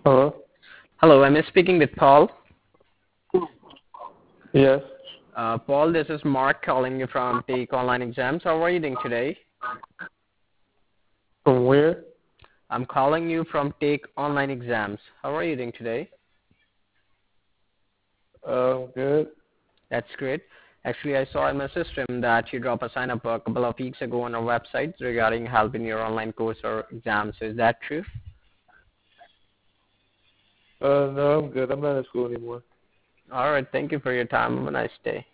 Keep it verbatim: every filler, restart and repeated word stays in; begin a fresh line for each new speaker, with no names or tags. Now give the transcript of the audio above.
Hello?
Hello, am I speaking with Paul?
Yes.
Uh, Paul, this is Mark calling you from Take Online Exams. How are you doing today?
From where?
I'm calling you from Take Online Exams. How are you doing today?
Um, good.
That's great. Actually, I saw in my system that you dropped a sign up a couple of weeks ago on our website regarding help in your online course or exams. Is that true?
Uh, no, I'm good. I'm not in school anymore.
All right. Thank you for your time. Have a nice day.